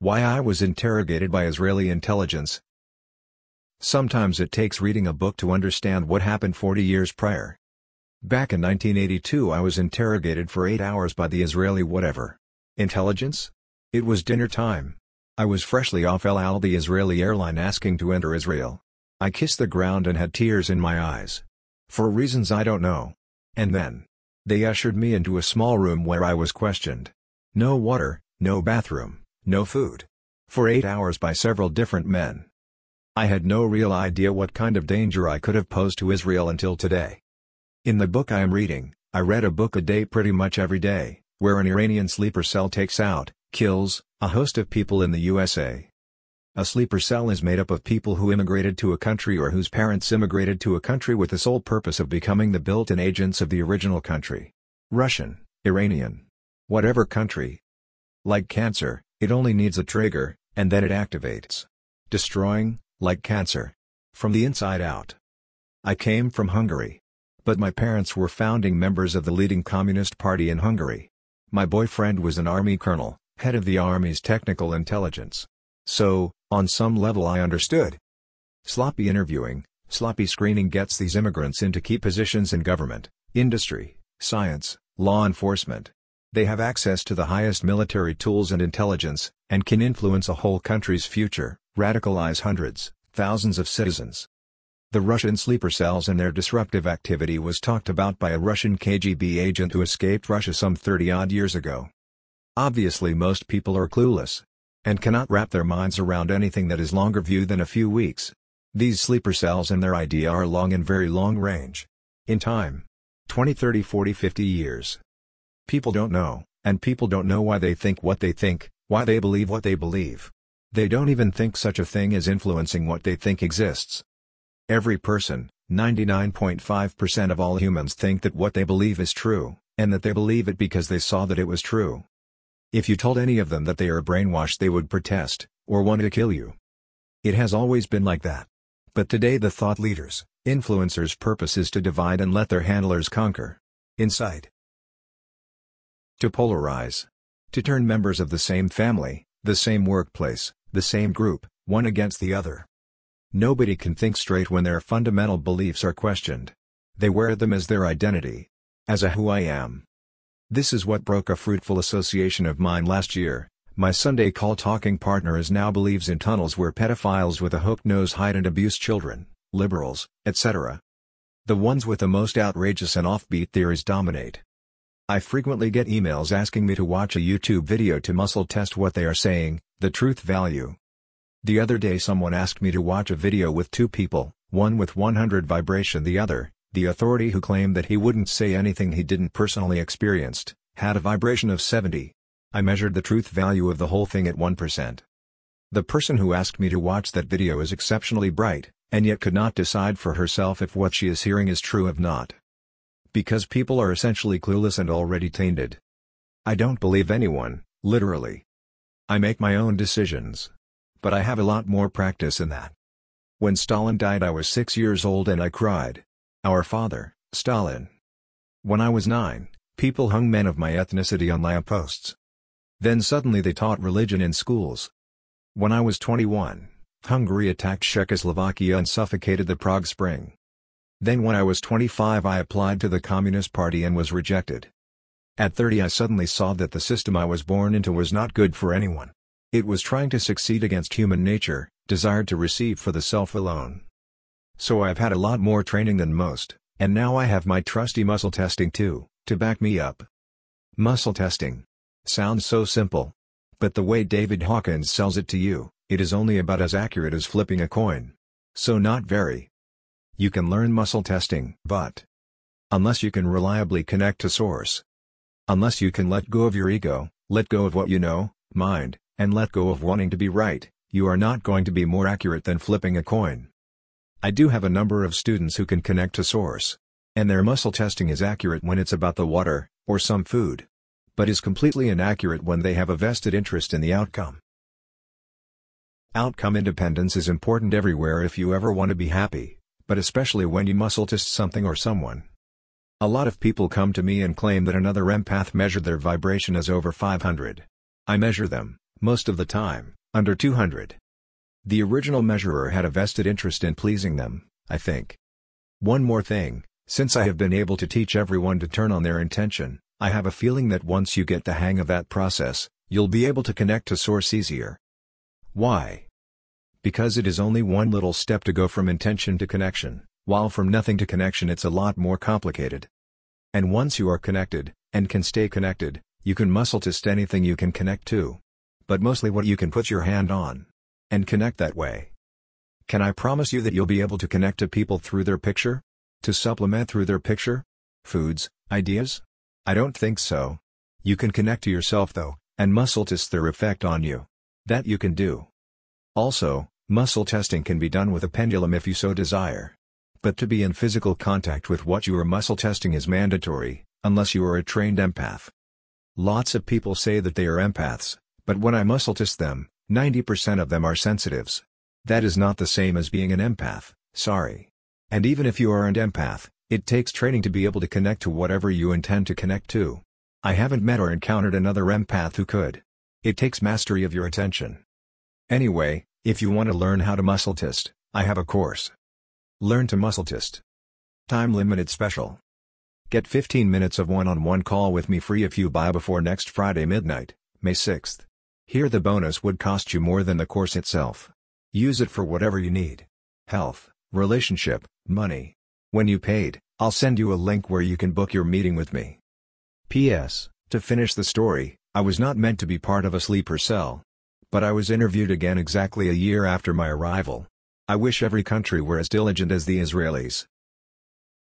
Why I was interrogated by Israeli intelligence. Sometimes it takes reading a book to understand what happened 40 years prior. Back in 1982 I was interrogated for 8 hours by the Israeli whatever. Intelligence? It was dinner time. I was freshly off El Al, the Israeli airline, asking to enter Israel. I kissed the ground and had tears in my eyes. For reasons I don't know. And then they ushered me into a small room where I was questioned. No water, no bathroom, no food. For 8 hours by several different men. I had no real idea what kind of danger I could have posed to Israel until today. In the book I am reading, I read a book a day pretty much every day, where an Iranian sleeper cell takes out, kills, a host of people in the USA. A sleeper cell is made up of people who immigrated to a country or whose parents immigrated to a country with the sole purpose of becoming the built-in agents of the original country. Russian, Iranian. Whatever country. Like cancer, it only needs a trigger, and then it activates. Destroying, like cancer. From the inside out. I came from Hungary. But my parents were founding members of the leading communist party in Hungary. My boyfriend was an army colonel, head of the army's technical intelligence. So, on some level I understood. Sloppy interviewing, sloppy screening gets these immigrants into key positions in government, industry, science, law enforcement. They have access to the highest military tools and intelligence, and can influence a whole country's future, radicalize hundreds, thousands of citizens. The Russian sleeper cells and their disruptive activity was talked about by a Russian KGB agent who escaped Russia some 30-odd years ago. Obviously most people are clueless. And cannot wrap their minds around anything that is longer view than a few weeks. These sleeper cells and their idea are long and very long range. In time. 20, 30, 40, 50 years. People don't know, and people don't know why they think what they think, why they believe what they believe. They don't even think such a thing as influencing what they think exists. Every person, 99.5% of all humans, think that what they believe is true, and that they believe it because they saw that it was true. If you told any of them that they are brainwashed, they would protest, or want to kill you. It has always been like that. But today the thought leaders, influencers' purpose is to divide and let their handlers conquer. Incite. To polarize. To turn members of the same family, the same workplace, the same group, one against the other. Nobody can think straight when their fundamental beliefs are questioned. They wear them as their identity. As a who I am. This is what broke a fruitful association of mine last year. My Sunday call talking partner is now believes in tunnels where pedophiles with a hooked nose hide and abuse children, liberals, etc. The ones with the most outrageous and offbeat theories dominate. I frequently get emails asking me to watch a YouTube video to muscle test what they are saying, the truth value. The other day someone asked me to watch a video with two people, one with 100 vibration, the other, the authority who claimed that he wouldn't say anything he didn't personally experienced, had a vibration of 70. I measured the truth value of the whole thing at 1%. The person who asked me to watch that video is exceptionally bright, and yet could not decide for herself if what she is hearing is true or not. Because people are essentially clueless and already tainted. I don't believe anyone, literally. I make my own decisions. But I have a lot more practice in that. When Stalin died I was 6 years old and I cried. Our father, Stalin. When I was 9, people hung men of my ethnicity on lampposts. Then suddenly they taught religion in schools. When I was 21, Hungary attacked Czechoslovakia and suffocated the Prague Spring. Then when I was 25 I applied to the Communist Party and was rejected. At 30 I suddenly saw that the system I was born into was not good for anyone. It was trying to succeed against human nature, desired to receive for the self alone. So I've had a lot more training than most, and now I have my trusty muscle testing too, to back me up. Muscle testing. Sounds so simple. But the way David Hawkins sells it to you, it is only about as accurate as flipping a coin. So not very. You can learn muscle testing, but unless you can reliably connect to source, unless you can let go of your ego, let go of what you know, mind, and let go of wanting to be right, you are not going to be more accurate than flipping a coin. I do have a number of students who can connect to source. And their muscle testing is accurate when it's about the water, or some food. But is completely inaccurate when they have a vested interest in the outcome. Outcome independence is important everywhere if you ever want to be happy, but especially when you muscle test something or someone. A lot of people come to me and claim that another empath measured their vibration as over 500. I measure them, most of the time, under 200. The original measurer had a vested interest in pleasing them, I think. One more thing, since I have been able to teach everyone to turn on their intention, I have a feeling that once you get the hang of that process, you'll be able to connect to Source easier. Why? Because it is only one little step to go from intention to connection, while from nothing to connection it's a lot more complicated. And once you are connected, and can stay connected, you can muscle test anything you can connect to. But mostly what you can put your hand on. And connect that way. Can I promise you that you'll be able to connect to people through their picture? To supplement through their picture? Foods, ideas? I don't think so. You can connect to yourself though, and muscle test their effect on you. That you can do. Also, muscle testing can be done with a pendulum if you so desire. But to be in physical contact with what you are muscle testing is mandatory, unless you are a trained empath. Lots of people say that they are empaths, but when I muscle test them, 90% of them are sensitives. That is not the same as being an empath, sorry. And even if you are an empath, it takes training to be able to connect to whatever you intend to connect to. I haven't met or encountered another empath who could. It takes mastery of your attention. Anyway, if you want to learn how to muscle test, I have a course. Learn to muscle test. Time limited special. Get 15 minutes of one-on-one call with me free if you buy before next Friday midnight, May 6th. Here the bonus would cost you more than the course itself. Use it for whatever you need. Health, relationship, money. When you paid, I'll send you a link where you can book your meeting with me. P.S. To finish the story, I was not meant to be part of a sleeper cell. But I was interviewed again exactly a year after my arrival. I wish every country were as diligent as the Israelis.